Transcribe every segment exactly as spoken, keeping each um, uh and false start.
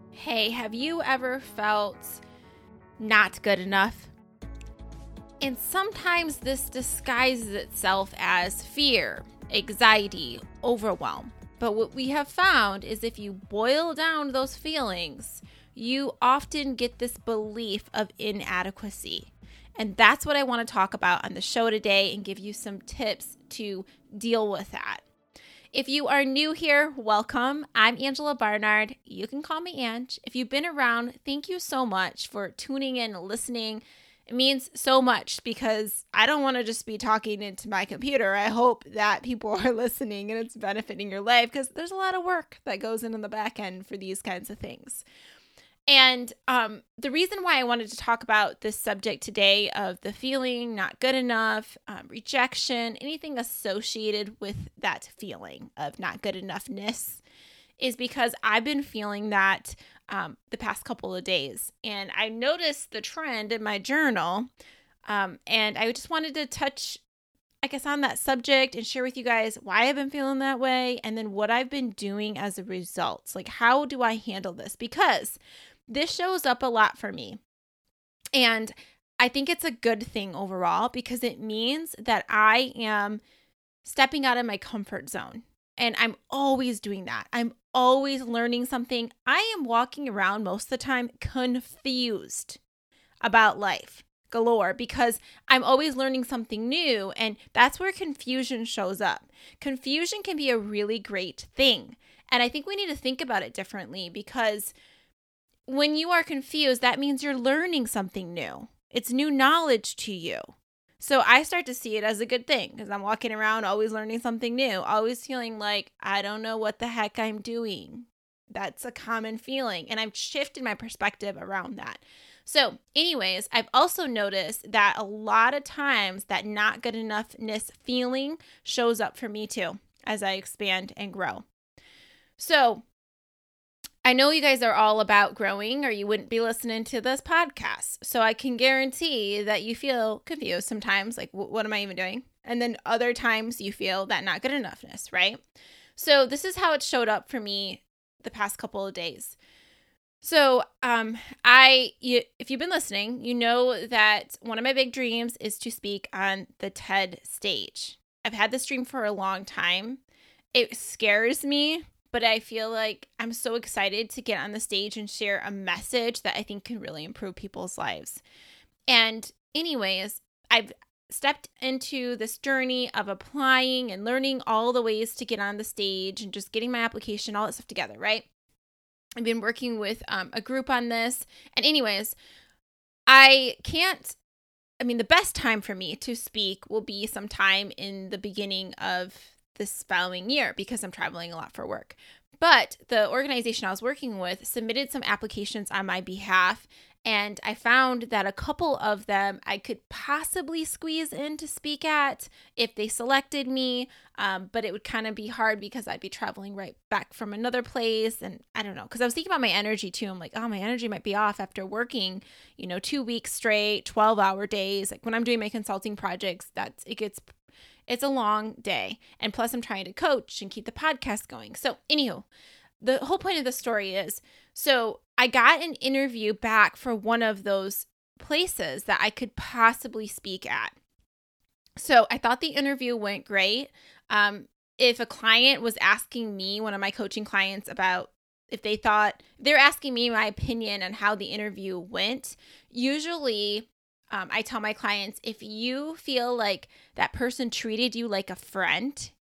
Hey, have you ever felt not good enough? And sometimes this disguises itself as fear, anxiety, overwhelm. But what we have found is if you boil down those feelings, you often get this belief of inadequacy. And that's what I want to talk about on the show today and give you some tips to deal with that. If you are new here, welcome. I'm Angela Barnard. You can call me Ange. If you've been around, thank you so much for tuning in and listening. It means so much because I don't want to just be talking into my computer. I hope that people are listening and it's benefiting your life because there's a lot of work that goes into the back end for these kinds of things. And um, the reason why I wanted to talk about this subject today of the feeling not good enough, um, rejection, anything associated with that feeling of not good enoughness is because I've been feeling that um, the past couple of days. And I noticed the trend in my journal. Um, and I just wanted to touch, I guess, on that subject and share with you guys why I've been feeling that way and then what I've been doing as a result. Like, how do I handle this? Because this shows up a lot for me. And I think it's a good thing overall because it means that I am stepping out of my comfort zone. And I'm always doing that. I'm always learning something. I am walking around most of the time confused about life galore because I'm always learning something new. And that's where confusion shows up. Confusion can be a really great thing. And I think we need to think about it differently because when you are confused, that means you're learning something new. It's new knowledge to you. So I start to see it as a good thing because I'm walking around always learning something new, always feeling like I don't know what the heck I'm doing. That's a common feeling. And I've shifted my perspective around that. So anyways, I've also noticed that a lot of times that not good enoughness feeling shows up for me too as I expand and grow. So I know you guys are all about growing or you wouldn't be listening to this podcast. So I can guarantee that you feel confused sometimes, like, what am I even doing? And then other times you feel that not good enoughness, right? So this is how it showed up for me the past couple of days. So um, I, you, if you've been listening, you know that one of my big dreams is to speak on the TED stage. I've had this dream for a long time. It scares me. But I feel like I'm so excited to get on the stage and share a message that I think can really improve people's lives. And anyways, I've stepped into this journey of applying and learning all the ways to get on the stage and just getting my application, all that stuff together, right? I've been working with um, a group on this. And anyways, I can't, I mean, the best time for me to speak will be sometime in the beginning of this following year because I'm traveling a lot for work. But the organization I was working with submitted some applications on my behalf, and I found that a couple of them I could possibly squeeze in to speak at if they selected me, um, but it would kind of be hard because I'd be traveling right back from another place, and I don't know, because I was thinking about my energy too. I'm like, oh, my energy might be off after working, you know, two weeks straight, twelve-hour days. Like when I'm doing my consulting projects, that's it gets It's a long day. And plus I'm trying to coach and keep the podcast going. So anywho, the whole point of the story is, so I got an interview back for one of those places that I could possibly speak at. So I thought the interview went great. Um, if a client was asking me, one of my coaching clients, about if they thought, they're asking me my opinion on how the interview went, usually Um, I tell my clients, if you feel like that person treated you like a friend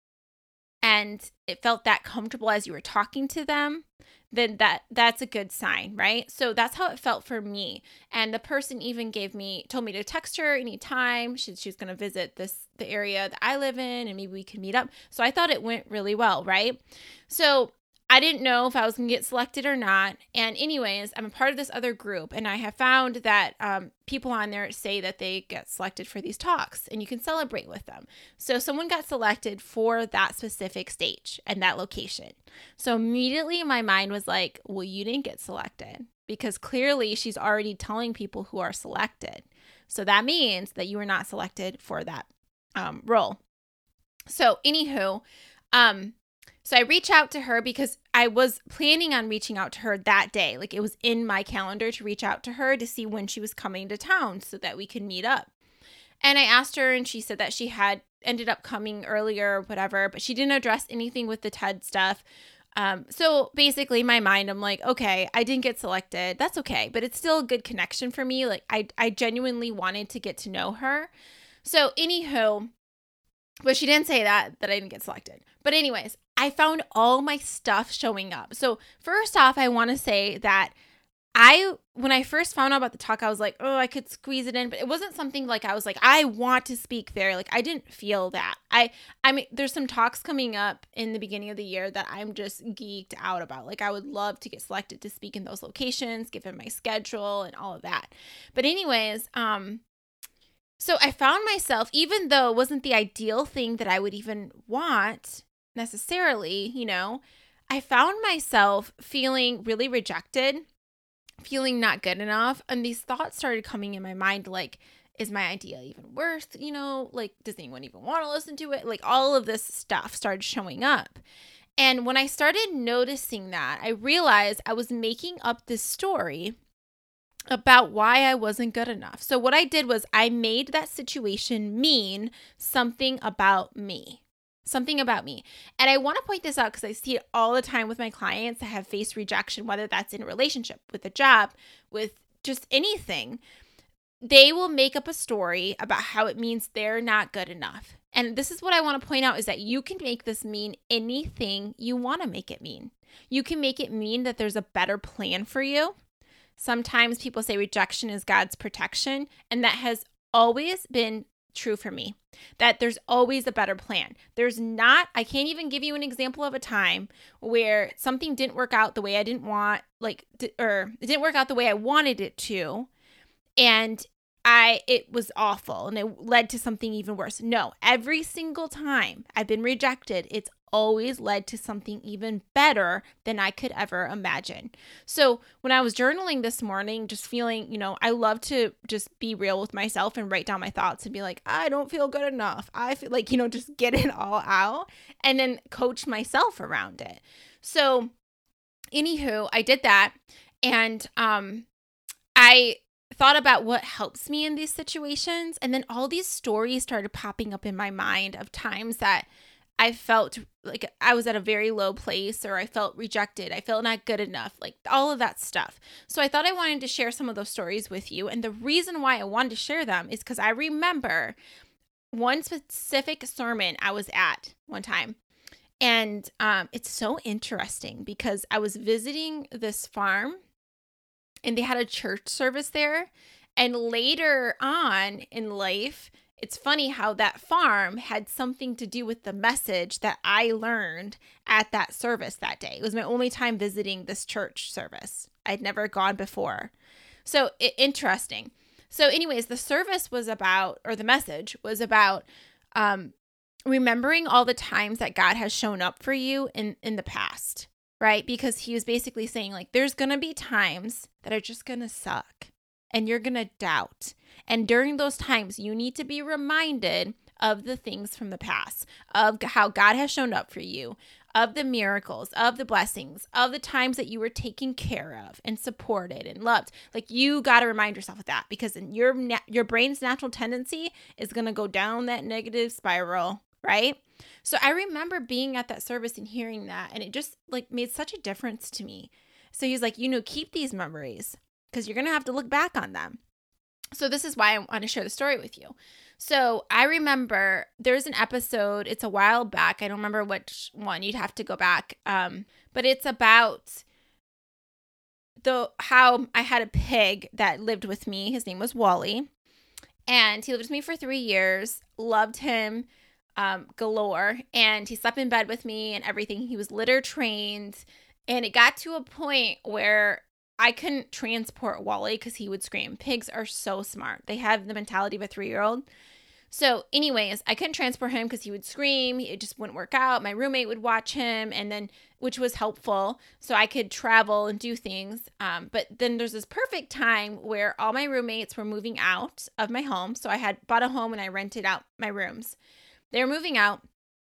and it felt that comfortable as you were talking to them, then that that's a good sign, right? So that's how it felt for me. And the person even gave me, told me to text her anytime. She, she was going to visit this the area that I live in and maybe we could meet up. So I thought it went really well, right? So I didn't know if I was going to get selected or not. And anyways, I'm a part of this other group, and I have found that um, people on there say that they get selected for these talks, and you can celebrate with them. So someone got selected for that specific stage and that location. So immediately my mind was like, well, you didn't get selected because clearly she's already telling people who are selected. So that means that you were not selected for that um, role. So anywho, um, So I reach out to her because I was planning on reaching out to her that day. Like it was in my calendar to reach out to her to see when she was coming to town so that we could meet up. And I asked her and she said that she had ended up coming earlier or whatever, but she didn't address anything with the TED stuff. Um, so basically in my mind, I'm like, okay, I didn't get selected. That's okay. But it's still a good connection for me. Like I, I genuinely wanted to get to know her. So anywho, but she didn't say that, that I didn't get selected. But anyways, I found all my stuff showing up. So first off, I want to say that I, when I first found out about the talk, I was like, oh, I could squeeze it in, but it wasn't something like I was like, I want to speak there. Like I didn't feel that. I, I mean, there's some talks coming up in the beginning of the year that I'm just geeked out about. Like I would love to get selected to speak in those locations, given my schedule and all of that. But anyways, um, so I found myself, even though it wasn't the ideal thing that I would even want necessarily, you know, I found myself feeling really rejected, feeling not good enough. And these thoughts started coming in my mind, like, is my idea even worth, you know, like, does anyone even want to listen to it? Like all of this stuff started showing up. And when I started noticing that, I realized I was making up this story about why I wasn't good enough. So what I did was I made that situation mean something about me. Something about me. And I want to point this out because I see it all the time with my clients that have faced rejection, whether that's in a relationship, with a job, with just anything. They will make up a story about how it means they're not good enough. And this is what I want to point out is that you can make this mean anything you want to make it mean. You can make it mean that there's a better plan for you. Sometimes people say rejection is God's protection, and that has always been true for me, that there's always a better plan. There's not, I can't even give you an example of a time where something didn't work out the way I didn't want, like, or it didn't work out the way I wanted it to, and I, it was awful, and it led to something even worse. No, every single time I've been rejected, it's always led to something even better than I could ever imagine. So when I was journaling this morning, just feeling, you know, I love to just be real with myself and write down my thoughts and be like, I don't feel good enough. I feel like, you know, just get it all out and then coach myself around it. So anywho, I did that. And um, I thought about what helps me in these situations. And then all these stories started popping up in my mind of times that I felt like I was at a very low place, or I felt rejected. I felt not good enough, like all of that stuff. So I thought I wanted to share some of those stories with you. And the reason why I wanted to share them is because I remember one specific sermon I was at one time. And um, it's so interesting because I was visiting this farm and they had a church service there. And later on in life, it's funny how that farm had something to do with the message that I learned at that service that day. It was my only time visiting this church service. I'd never gone before. So it, interesting. So anyways, the service was about, or the message was about um, remembering all the times that God has shown up for you in, in the past, right? Because he was basically saying like, there's going to be times that are just going to suck. And you're going to doubt. And during those times, you need to be reminded of the things from the past, of how God has shown up for you, of the miracles, of the blessings, of the times that you were taken care of and supported and loved. Like you got to remind yourself of that because your na- your brain's natural tendency is going to go down that negative spiral, right? So I remember being at that service and hearing that, and it just like made such a difference to me. So he's like, you know, keep these memories, because you're going to have to look back on them. So this is why I want to share the story with you. So I remember there's an episode, it's a while back. I don't remember which one. You'd have to go back. Um, but it's about the how I had a pig that lived with me. His name was Wally. And he lived with me for three years. Loved him um, galore. And he slept in bed with me and everything. He was litter trained. And it got to a point where I couldn't transport Wally because he would scream. Pigs are so smart. They have the mentality of a three-year-old. So anyways, I couldn't transport him because he would scream. It just wouldn't work out. My roommate would watch him, and then which was helpful. So I could travel and do things. Um, but then there's this perfect time where all my roommates were moving out of my home. So I had bought a home and I rented out my rooms. They were moving out.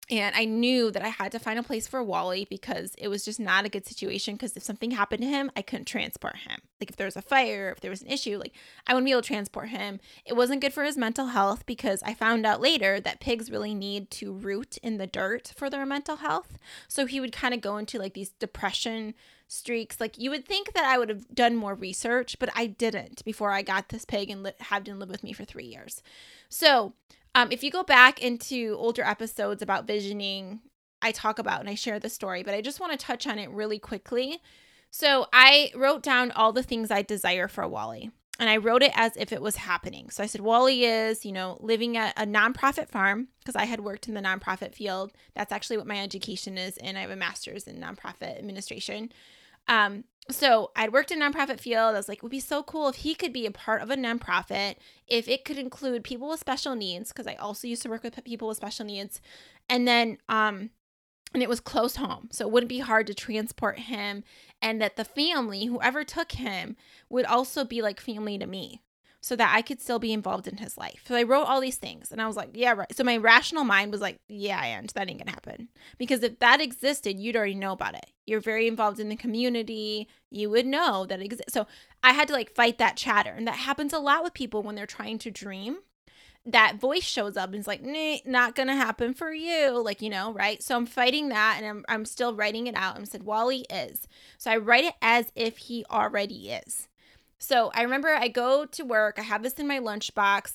And I knew that I had to find a place for Wally because it was just not a good situation. Because if something happened to him, I couldn't transport him. Like if there was a fire, if there was an issue, like I wouldn't be able to transport him. It wasn't good for his mental health because I found out later that pigs really need to root in the dirt for their mental health. So he would kind of go into like these depression streaks. Like you would think that I would have done more research, but I didn't before I got this pig and li- had him live with me for three years. So Um, if you go back into older episodes about visioning, I talk about and I share the story, but I just want to touch on it really quickly. So I wrote down all the things I desire for Wally, and I wrote it as if it was happening. So I said, Wally is, you know, living at a nonprofit farm because I had worked in the nonprofit field. That's actually what my education is, and I have a master's in nonprofit administration. Um, so I'd worked in a nonprofit field. I was like, it would be so cool if he could be a part of a nonprofit, if it could include people with special needs, because I also used to work with people with special needs. And then, um, and it was close home. So it wouldn't be hard to transport him, and that the family, whoever took him, would also be like family to me, so that I could still be involved in his life. So I wrote all these things, and I was like, yeah, right. So my rational mind was like, yeah, and that ain't gonna happen. Because if that existed, you'd already know about it. You're very involved in the community. You would know that it exists. So I had to like fight that chatter. And that happens a lot with people when they're trying to dream. That voice shows up and is like, nah, not gonna happen for you. Like, you know, right? So I'm fighting that, and I'm, I'm still writing it out, and said, Wally is. So I write it as if he already is. So I remember I go to work, I have this in my lunchbox,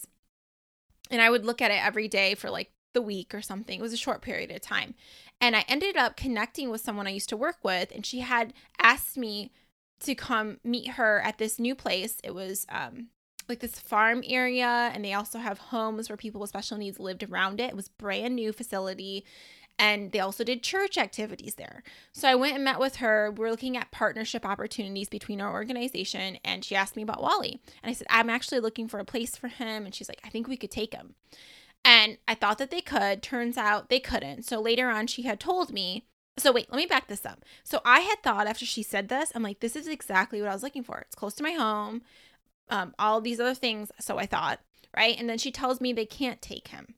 and I would look at it every day for like the week or something. It was a short period of time. And I ended up connecting with someone I used to work with, and she had asked me to come meet her at this new place. It was um, like this farm area, and they also have homes where people with special needs lived around it. It was a brand new facility. And they also did church activities there. So I went and met with her. We were looking at partnership opportunities between our organization. And she asked me about Wally. And I said, I'm actually looking for a place for him. And she's like, I think we could take him. And I thought that they could. Turns out they couldn't. So later on, she had told me. So wait, let me back this up. So I had thought after she said this, I'm like, this is exactly what I was looking for. It's close to my home. Um, all these other things. So I thought, right? And then she tells me they can't take him.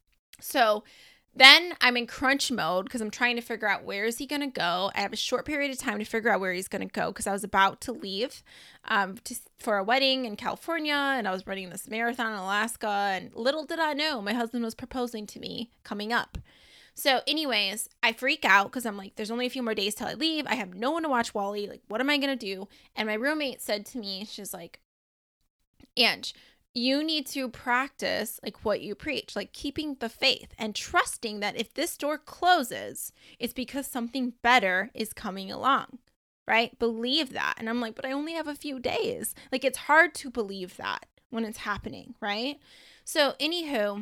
So then I'm in crunch mode because I'm trying to figure out where is he going to go. I have a short period of time to figure out where he's going to go because I was about to leave um, to, for a wedding in California, and I was running this marathon in Alaska, and little did I know my husband was proposing to me coming up. So anyways, I freak out because I'm like, there's only a few more days till I leave. I have no one to watch Wally. Like, what am I going to do? And my roommate said to me, she's like, Ange, you need to practice like what you preach, like keeping the faith and trusting that if this door closes, it's because something better is coming along, right? Believe that. And I'm like, but I only have a few days. Like, it's hard to believe that when it's happening, right? So anywho,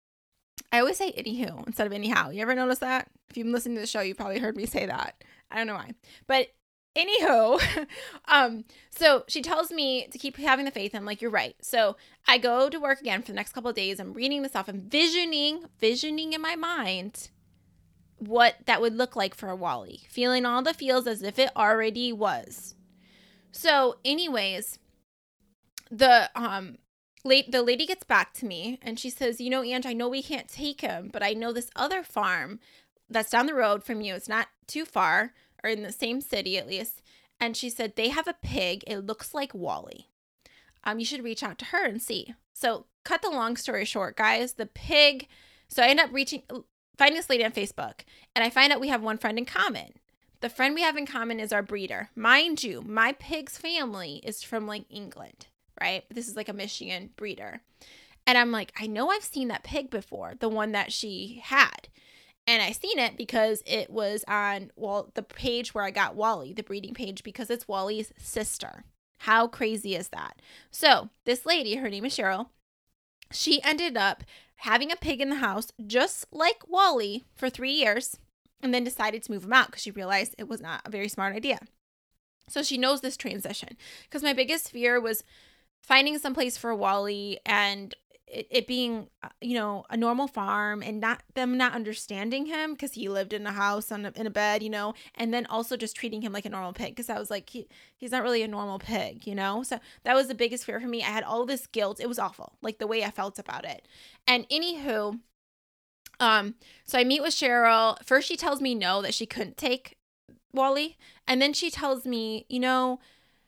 I always say anywho instead of anyhow. You ever notice that? If you've been listening to the show, you've probably heard me say that. I don't know why. But anywho, um, so she tells me to keep having the faith. I'm like, you're right. So I go to work again for the next couple of days. I'm reading this off. I'm visioning, visioning in my mind what that would look like for a Wally. Feeling all the feels as if it already was. So anyways, the um late the lady gets back to me and she says, you know, Ange, I know we can't take him, but I know this other farm that's down the road from you. It's not too far, or in the same city at least. And she said, they have a pig. It looks like Wally. Um, you should reach out to her and see. So cut the long story short, guys, the pig. So I end up reaching, finding this lady on Facebook, and I find out we have one friend in common. The friend we have in common is our breeder. Mind you, my pig's family is from like England, right? This is like a Michigan breeder. And I'm like, I know I've seen that pig before, the one that she had. And I seen it because it was on, well, the page where I got Wally, the breeding page, because it's Wally's sister. How crazy is that? So this lady, her name is Cheryl, she ended up having a pig in the house just like Wally for three years and then decided to move him out because she realized it was not a very smart idea. So she knows this transition, because my biggest fear was finding some place for Wally and it, it being, you know, a normal farm and not them not understanding him because he lived in a house on a, in a bed, you know, and then also just treating him like a normal pig, because I was like, he, he's not really a normal pig, you know? So that was the biggest fear for me. I had all this guilt. It was awful, like the way I felt about it. And anywho, Um, so I meet with Cheryl. First, she tells me no, that she couldn't take Wally. And then she tells me, you know,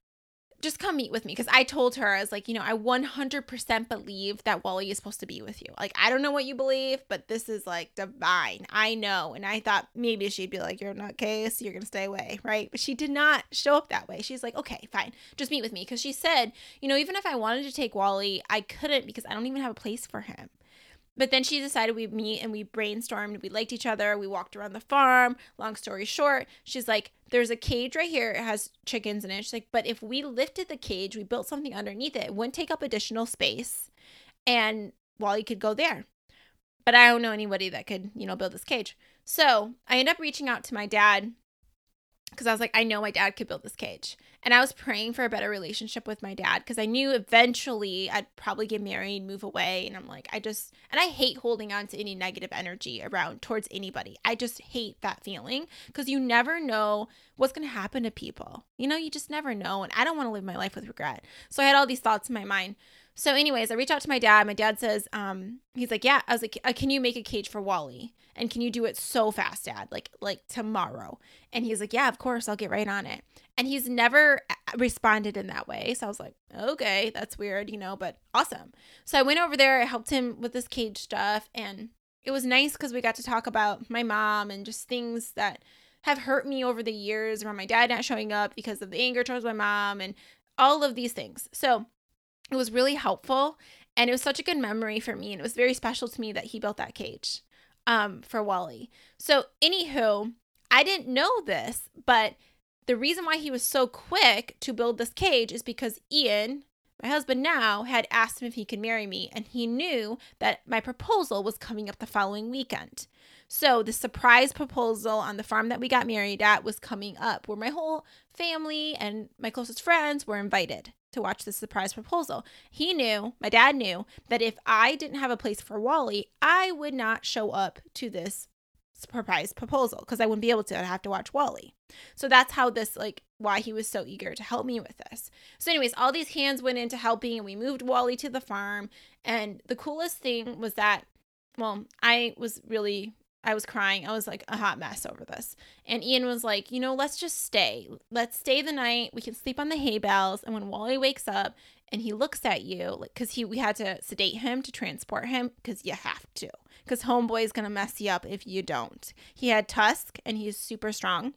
just come meet with me. Because I told her, I was like, you know, I one hundred percent believe that Wally is supposed to be with you. Like, I don't know what you believe, but this is like divine. I know. And I thought maybe she'd be like, you're not nutcase, you're going to stay away, right? But she did not show up that way. She's like, okay, fine, just meet with me. Because she said, you know, even if I wanted to take Wally, I couldn't because I don't even have a place for him. But then she decided we'd meet and we brainstormed. We liked each other. We walked around the farm. Long story short, she's like, there's a cage right here. It has chickens in it. She's like, but if we lifted the cage, we built something underneath it, it wouldn't take up additional space. And Wally could go there. But I don't know anybody that could, you know, build this cage. So I ended up reaching out to my dad because I was like, I know my dad could build this cage. And I was praying for a better relationship with my dad because I knew eventually I'd probably get married, move away. And I'm like, I just, and I hate holding on to any negative energy around towards anybody. I just hate that feeling because you never know what's going to happen to people. You know, you just never know. And I don't want to live my life with regret. So I had all these thoughts in my mind. So anyways, I reached out to my dad. My dad says, um, he's like, yeah. I was like, can you make a cage for Wally? And can you do it so fast, Dad? Like, like tomorrow. And he's like, yeah, of course. I'll get right on it. And he's never responded in that way. So I was like, okay, that's weird, you know, but awesome. So I went over there. I helped him with this cage stuff. And it was nice because we got to talk about my mom and just things that have hurt me over the years around my dad not showing up because of the anger towards my mom and all of these things. So it was really helpful. And it was such a good memory for me. And it was very special to me that he built that cage um, for Wally. So anywho, I didn't know this, but the reason why he was so quick to build this cage is because Ian, my husband now, had asked him if he could marry me. And he knew that my proposal was coming up the following weekend. So the surprise proposal on the farm that we got married at was coming up, where my whole family and my closest friends were invited to watch this surprise proposal. He knew, my dad knew, that if I didn't have a place for Wally, I would not show up to this surprise proposal because I wouldn't be able to. I'd have to watch Wally. So that's how this, like, why he was so eager to help me with this. So anyways, all these hands went into helping and we moved Wally to the farm. And the coolest thing was that, well, I was really, I was crying. I was like a hot mess over this. And Ian was like, you know, let's just stay. Let's stay the night. We can sleep on the hay bales. And when Wally wakes up and he looks at you, like, because he we had to sedate him to transport him because you have to. Because homeboy is going to mess you up if you don't. He had tusk and he's super strong.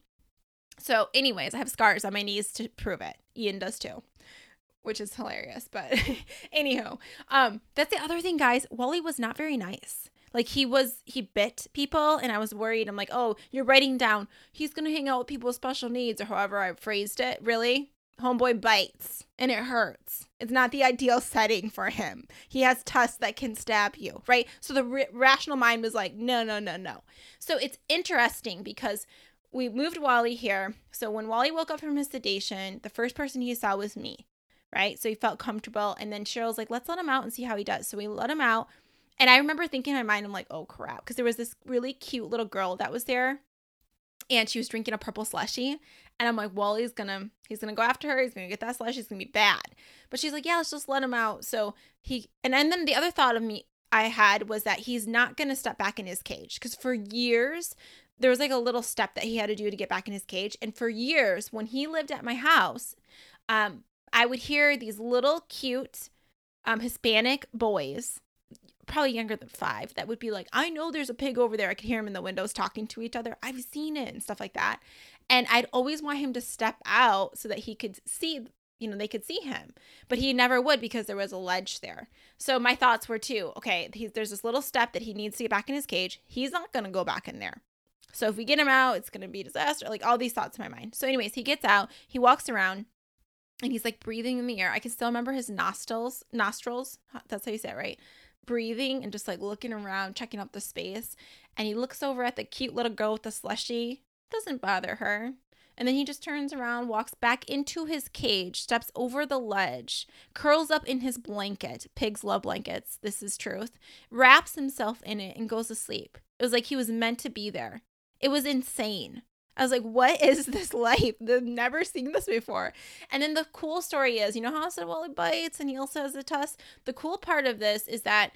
So anyways, I have scars on my knees to prove it. Ian does too, which is hilarious. But anyhow, um, that's the other thing, guys. Wally was not very nice. Like he was, he bit people and I was worried. I'm like, oh, you're writing down, he's going to hang out with people with special needs or however I phrased it. Really? Homeboy bites and it hurts. It's not the ideal setting for him. He has tusks that can stab you, right? So the r- rational mind was like, no, no, no, no. So it's interesting because we moved Wally here. So when Wally woke up from his sedation, the first person he saw was me, right? So he felt comfortable. And then Cheryl's like, let's let him out and see how he does. So we let him out. And I remember thinking in my mind, I'm like, oh, crap. Because there was this really cute little girl that was there. And she was drinking a purple slushie. And I'm like, Wally's going to, he's going to go after her. He's going to get that slushie. It's going to be bad. But she's like, yeah, let's just let him out. So he, and, and then the other thought of me I had was that he's not going to step back in his cage. Because for years, there was like a little step that he had to do to get back in his cage. And for years, when he lived at my house, um, I would hear these little cute um, Hispanic boys, probably younger than five, that would be like, I know there's a pig over there. I could hear them in the windows talking to each other. I've seen it and stuff like that. And I'd always want him to step out so that he could see, you know, they could see him. But he never would because there was a ledge there. So my thoughts were too, okay, he, there's this little step that he needs to get back in his cage. He's not going to go back in there. So if we get him out, it's going to be a disaster. Like all these thoughts in my mind. So anyways, he gets out, he walks around and he's like breathing in the air. I can still remember his nostrils, nostrils. That's how you say it, right? Breathing and just like looking around, checking out the space. And he looks over at the cute little girl with the slushie. Doesn't bother her. And then he just turns around, walks back into his cage, steps over the ledge, curls up in his blanket. Pigs love blankets. This is truth. Wraps himself in it and goes to sleep. It was like he was meant to be there. It was insane. I was like, what is this life? I've never seen this before. And then the cool story is, you know how I said, well, it bites and he also has a tusk? The cool part of this is that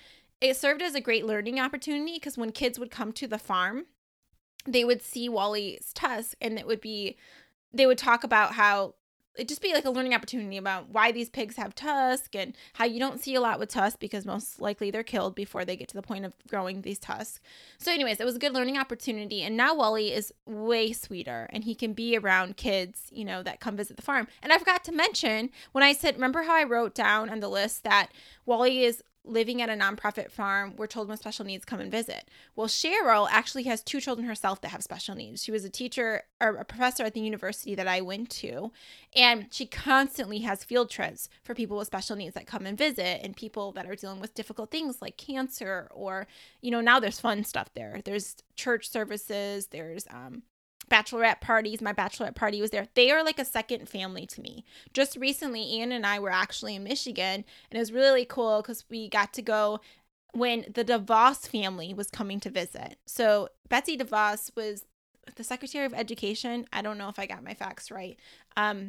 it served as a great learning opportunity because when kids would come to the farm, they would see Wally's tusk and it would be, they would talk about how it'd just be like a learning opportunity about why these pigs have tusk and how you don't see a lot with tusk because most likely they're killed before they get to the point of growing these tusks. So anyways, it was a good learning opportunity. And now Wally is way sweeter and he can be around kids, you know, that come visit the farm. And I forgot to mention when I said, remember how I wrote down on the list that Wally is living at a nonprofit farm where children with special needs come and visit. Well, Cheryl actually has two children herself that have special needs. She was a teacher or a professor at the university that I went to, and she constantly has field trips for people with special needs that come and visit and people that are dealing with difficult things like cancer or, you know, now there's fun stuff there. There's church services, there's um bachelorette parties. My bachelorette party was there. They are like a second family to me. Just recently, Ian and I were actually in Michigan, and it was really cool because we got to go when the DeVos family was coming to visit. So Betsy DeVos was the Secretary of Education. I don't know if I got my facts right. Um,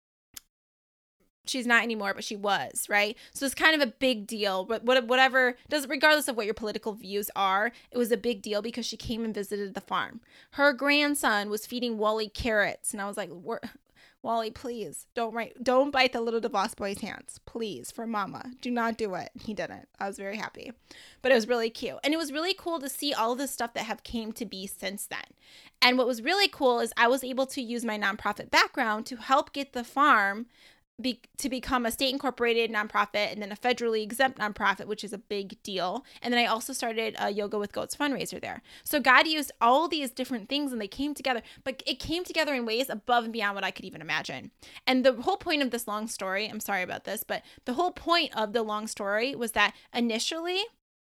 she's not anymore, but she was, right? So it's kind of a big deal, but whatever, does regardless of what your political views are, it was a big deal because she came and visited the farm. Her grandson was feeding Wally carrots, and I was like, Wally, please don't write, don't bite the little DeVos boy's hands, please, for mama. Do not do it. He didn't. I was very happy, but it was really cute, and it was really cool to see all of the stuff that have came to be since then. And what was really cool is I was able to use my nonprofit background to help get the farm Be, to become a state incorporated nonprofit and then a federally exempt nonprofit, which is a big deal. And then I also started a Yoga with Goats fundraiser there. So God used all these different things and they came together, but it came together in ways above and beyond what I could even imagine. And the whole point of this long story, I'm sorry about this, but the whole point of the long story was that initially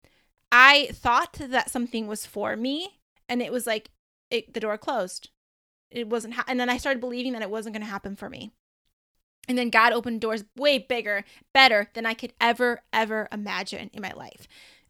I thought that something was for me and it was like it, the door closed. It wasn't, ha- and then I started believing that it wasn't going to happen for me. And then God opened doors way bigger, better than I could ever, ever imagine in my life.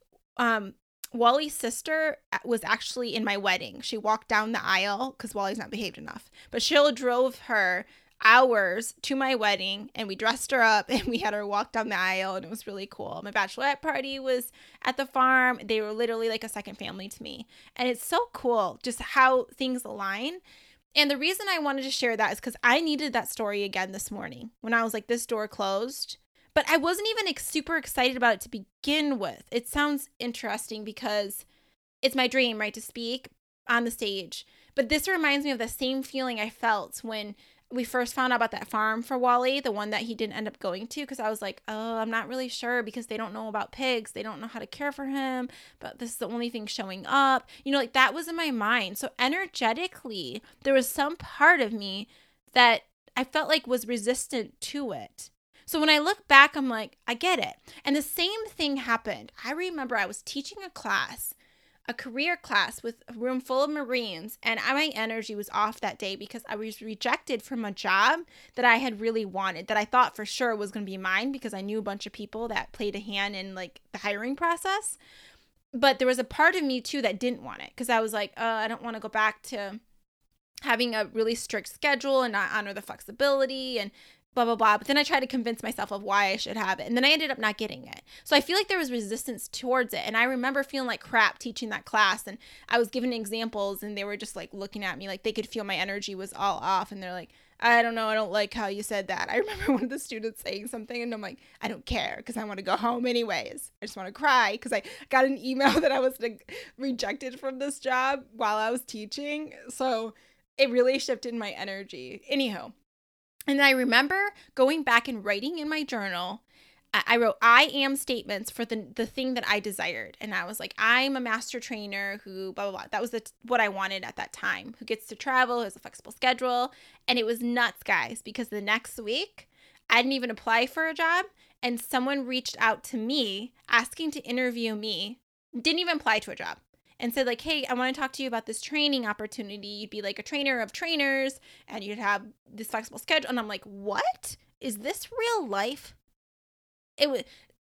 Um, Wally's sister was actually in my wedding. She walked down the aisle because Wally's not behaved enough. But Sheila drove her hours to my wedding and we dressed her up and we had her walk down the aisle and it was really cool. My bachelorette party was at the farm. They were literally like a second family to me. And it's so cool just how things align. And the reason I wanted to share that is because I needed that story again this morning when I was like, this door closed. But I wasn't even ex- super excited about it to begin with. It sounds interesting because it's my dream, right, to speak on the stage. But this reminds me of the same feeling I felt when we first found out about that farm for Wally, the one that he didn't end up going to, because I was like, oh, I'm not really sure because they don't know about pigs. They don't know how to care for him, but this is the only thing showing up. You know, like that was in my mind. So energetically, there was some part of me that I felt like was resistant to it. So when I look back, I'm like, I get it. And the same thing happened. I remember I was teaching a class, a career class with a room full of Marines, and my energy was off that day because I was rejected from a job that I had really wanted, that I thought for sure was going to be mine because I knew a bunch of people that played a hand in like the hiring process. But there was a part of me too that didn't want it because I was like, oh, I don't want to go back to having a really strict schedule and not honor the flexibility and blah, blah, blah. But then I tried to convince myself of why I should have it. And then I ended up not getting it. So I feel like there was resistance towards it. And I remember feeling like crap teaching that class. And I was giving examples and they were just like looking at me like they could feel my energy was all off. And they're like, I don't know. I don't like how you said that. I remember one of the students saying something and I'm like, I don't care because I want to go home anyways. I just want to cry because I got an email that I was like, rejected from this job while I was teaching. So it really shifted my energy. Anyhow. And I remember going back and writing in my journal, I wrote, I am statements for the the thing that I desired. And I was like, I'm a master trainer who, blah, blah, blah. That was the, what I wanted at that time, who gets to travel, has a flexible schedule. And it was nuts, guys, because the next week, I didn't even apply for a job. And someone reached out to me asking to interview me, didn't even apply to a job. And said like, hey, I want to talk to you about this training opportunity. You'd be like a trainer of trainers and you'd have this flexible schedule. And I'm like, what? Is this real life? It was,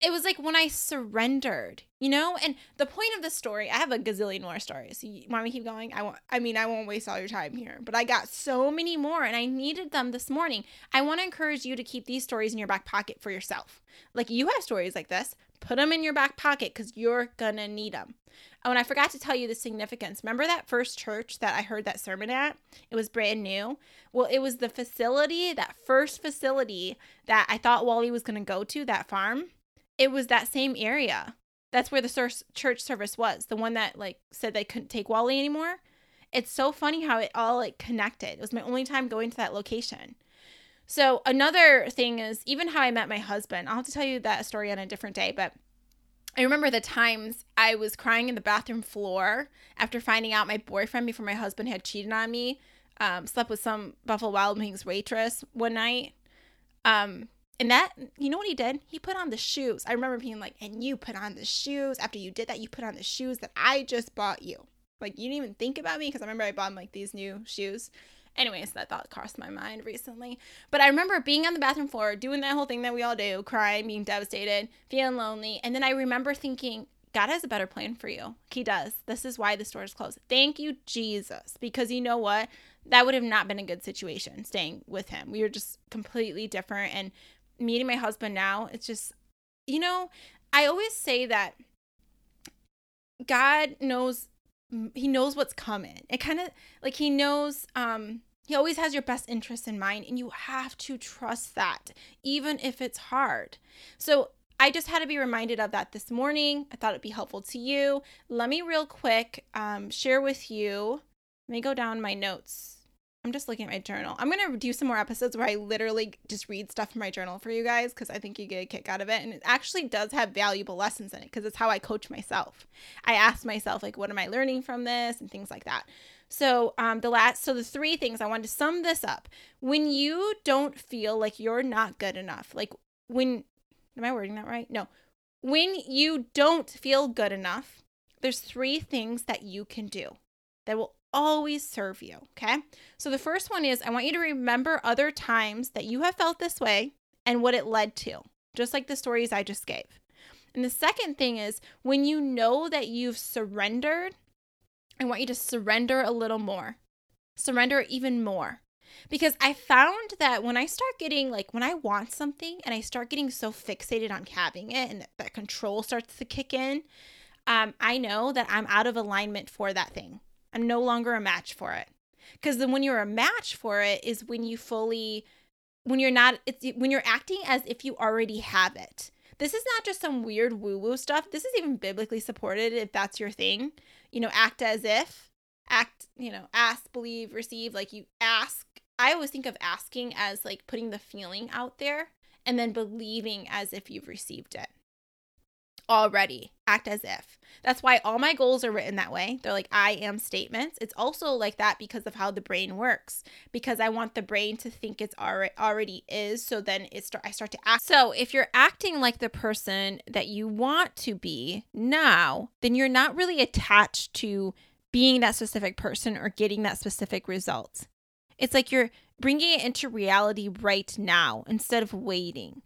it was like when I surrendered, you know? And the point of the story, I have a gazillion more stories. You want me to keep going? I won't, I mean, I won't waste all your time here, but I got so many more and I needed them this morning. I want to encourage you to keep these stories in your back pocket for yourself. Like, you have stories like this, put them in your back pocket because you're going to need them. Oh, and I forgot to tell you the significance. Remember that first church that I heard that sermon at? It was brand new. Well, it was the facility, that first facility that I thought Wally was going to go to, that farm. It was that same area. That's where the church service was. The one that like said they couldn't take Wally anymore. It's so funny how it all like connected. It was my only time going to that location. So another thing is even how I met my husband. I'll have to tell you that story on a different day, but I remember the times I was crying in the bathroom floor after finding out my boyfriend before my husband had cheated on me, um, slept with some Buffalo Wild Wings waitress one night. Um, and that, you know what he did? He put on the shoes. I remember being like, and you put on the shoes. After you did that, you put on the shoes that I just bought you. Like, you didn't even think about me because I remember I bought him like these new shoes. Anyways, that thought crossed my mind recently. But I remember being on the bathroom floor, doing that whole thing that we all do, crying, being devastated, feeling lonely. And then I remember thinking, God has a better plan for you. He does. This is why the store is closed. Thank you, Jesus. Because you know what? That would have not been a good situation, staying with him. We were just completely different. And meeting my husband now, it's just, you know, I always say that God knows he knows what's coming. It kind of like he knows, um, he always has your best interest in mind, and you have to trust that, even if it's hard. So I just had to be reminded of that this morning. I thought it'd be helpful to you. Let me real quick um, share with you. Let me go down my notes. I'm just looking at my journal. I'm going to do some more episodes where I literally just read stuff from my journal for you guys because I think you get a kick out of it. And it actually does have valuable lessons in it because it's how I coach myself. I ask myself, like, what am I learning from this and things like that. So um, the last, so the three things, I wanted to sum this up. When you don't feel like you're not good enough, like when, am I wording that right? No. When you don't feel good enough, there's three things that you can do that will always serve you, okay? So the first one is I want you to remember other times that you have felt this way and what it led to, just like the stories I just gave. And the second thing is when you know that you've surrendered, I want you to surrender a little more. Surrender even more. Because I found that when I start getting, like, when I want something and I start getting so fixated on having it and that, that control starts to kick in, um, I know that I'm out of alignment for that thing. I'm no longer a match for it. Because then when you're a match for it is when you fully, when you're not, it's when you're acting as if you already have it. This is not just some weird woo-woo stuff. This is even biblically supported if that's your thing. You know, act as if, act, you know, ask, believe, receive, like you ask. I always think of asking as like putting the feeling out there and then believing as if you've received it already. Act as if. That's why all my goals are written that way. They're like I am statements. It's also like that because of how the brain works, because I want the brain to think it's already already is. So then it start I start to act. So if you're acting like the person that you want to be now, then you're not really attached to being that specific person or getting that specific result. It's like you're bringing it into reality right now instead of waiting.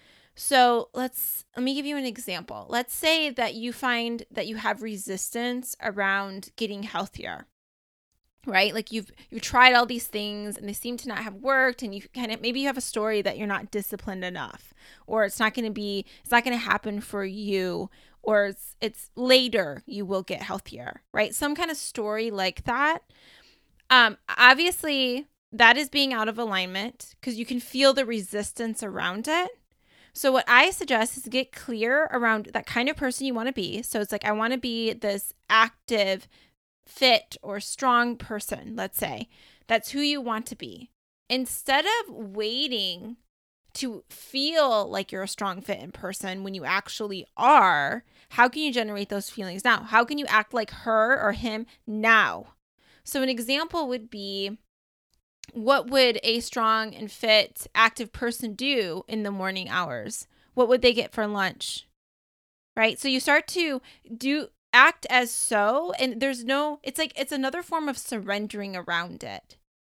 So let's, let me give you an example. Let's say that you find that you have resistance around getting healthier, right? Like you've, you've tried all these things and they seem to not have worked, and you kind of, maybe you have a story that you're not disciplined enough, or it's not going to be, it's not going to happen for you, or it's, it's later you will get healthier, right? Some kind of story like that. Um, obviously that is being out of alignment because you can feel the resistance around it. So what I suggest is to get clear around that kind of person you want to be. So it's like, I want to be this active, fit, or strong person, let's say. That's who you want to be. Instead of waiting to feel like you're a strong, fit in person when you actually are, how can you generate those feelings now? How can you act like her or him now? So an example would be, what would a strong and fit, active person do in the morning hours? What would they get for lunch? Right? So you start to do act as so, and there's no, it's like, it's another form of surrendering around it.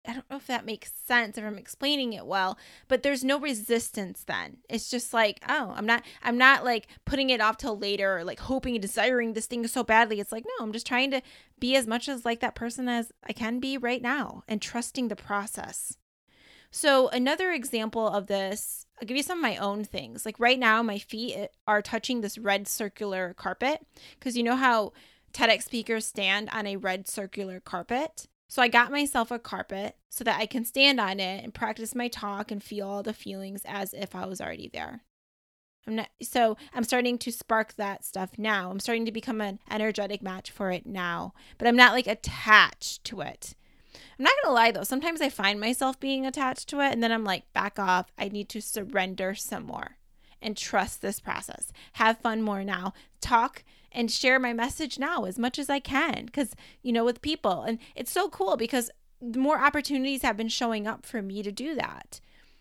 I don't know if that makes sense, if I'm explaining it well, but there's no resistance then. It's just like, oh, I'm not, I'm not like putting it off till later or like hoping and desiring this thing so badly. It's like, no, I'm just trying to be as much as like that person as I can be right now and trusting the process. So another example of this, I'll give you some of my own things. Like right now, my feet are touching this red circular carpet because you know how TEDx speakers stand on a red circular carpet? So I got myself a carpet so that I can stand on it and practice my talk and feel all the feelings as if I was already there. I'm not, so I'm starting to spark that stuff now. I'm starting to become an energetic match for it now, but I'm not like attached to it. I'm not going to lie though. Sometimes I find myself being attached to it and then I'm like, back off. I need to surrender some more and trust this process. Have fun more now. Talk and share my message now as much as I can because, you know, with people. And it's so cool because more opportunities have been showing up for me to do that.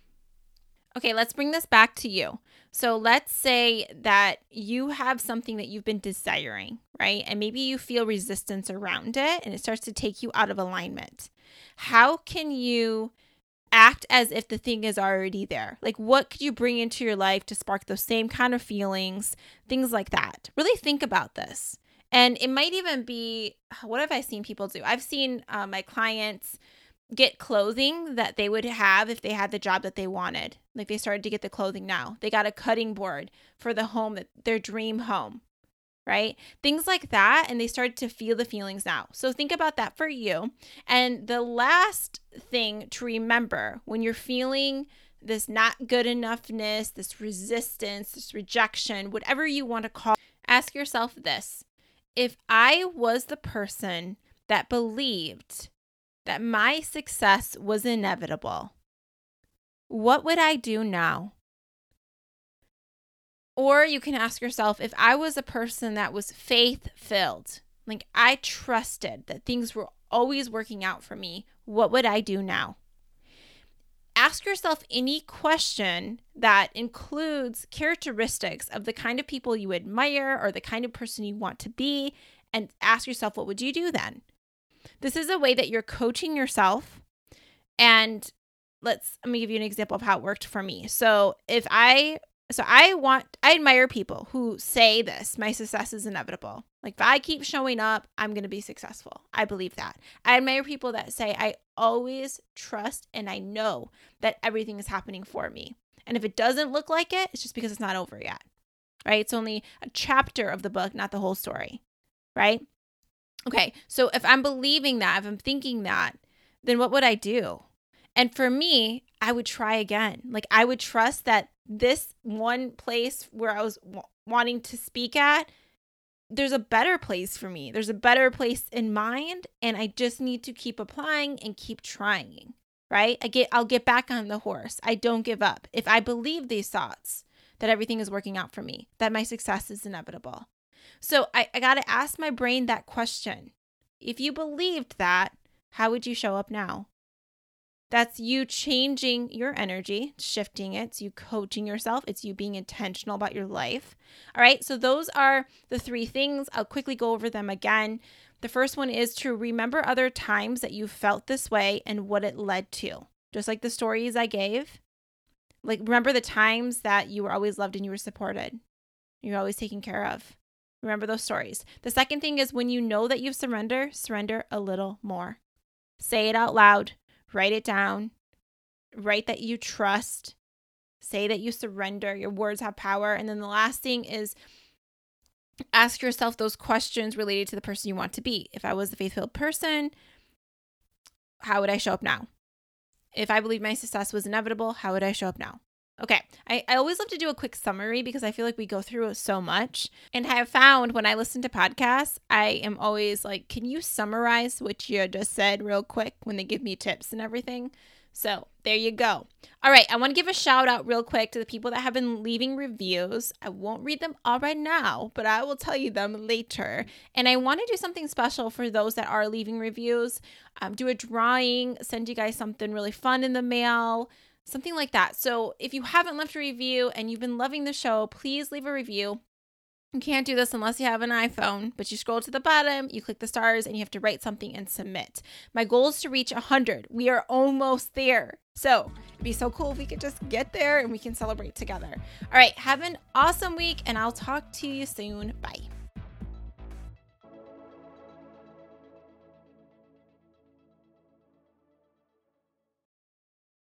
Okay, let's bring this back to you. So let's say that you have something that you've been desiring, right? And maybe you feel resistance around it and it starts to take you out of alignment. How can you act as if the thing is already there? Like, what could you bring into your life to spark those same kind of feelings, things like that? Really think about this. And it might even be, what have I seen people do? I've seen uh, my clients get clothing that they would have if they had the job that they wanted. Like they started to get the clothing now. They got a cutting board for the home, that their dream home, right? Things like that. And they started to feel the feelings now. So think about that for you. And the last thing to remember when you're feeling this not good enoughness, this resistance, this rejection, whatever you want to call, ask yourself this. If I was the person that believed that my success was inevitable, what would I do now? Or you can ask yourself, if I was a person that was faith-filled, like I trusted that things were always working out for me, what would I do now? Ask yourself any question that includes characteristics of the kind of people you admire or the kind of person you want to be, and ask yourself, what would you do then? This is a way that you're coaching yourself. And let's, let me give you an example of how it worked for me. So if I, so I want, I admire people who say this, my success is inevitable. Like if I keep showing up, I'm going to be successful. I believe that. I admire people that say, I always trust and I know that everything is happening for me. And if it doesn't look like it, it's just because it's not over yet, right? It's only a chapter of the book, not the whole story, right? Okay, so if I'm believing that, if I'm thinking that, then what would I do? And for me, I would try again. Like I would trust that this one place where I was w- wanting to speak at, there's a better place for me. There's a better place in mind, and I just need to keep applying and keep trying, right? I get, I'll get back on the horse. I don't give up. If I believe these thoughts, that everything is working out for me, that my success is inevitable. So I, I got to ask my brain that question. If you believed that, how would you show up now? That's you changing your energy, shifting it. It's you coaching yourself. It's you being intentional about your life. All right. So those are the three things. I'll quickly go over them again. The first one is to remember other times that you felt this way and what it led to. Just like the stories I gave. Like remember the times that you were always loved and you were supported. You were always taken care of. Remember those stories. The second thing is when you know that you've surrendered, surrender a little more. Say it out loud. Write it down. Write that you trust. Say that you surrender. Your words have power. And then the last thing is ask yourself those questions related to the person you want to be. If I was a faith-filled person, how would I show up now? If I believe my success was inevitable, how would I show up now? Okay, I, I always love to do a quick summary because I feel like we go through so much. And I have found when I listen to podcasts, I am always like, can you summarize what you just said real quick when they give me tips and everything? So there you go. All right, I want to give a shout out real quick to the people that have been leaving reviews. I won't read them all right now, but I will tell you them later. And I want to do something special for those that are leaving reviews. Um, do a drawing, send you guys something really fun in the mail. Something like that. So if you haven't left a review and you've been loving the show, please leave a review. You can't do this unless you have an iPhone, but you scroll to the bottom, you click the stars, and you have to write something and submit. My goal is to reach one hundred. We are almost there. So it'd be so cool if we could just get there and we can celebrate together. All right, have an awesome week, and I'll talk to you soon. Bye.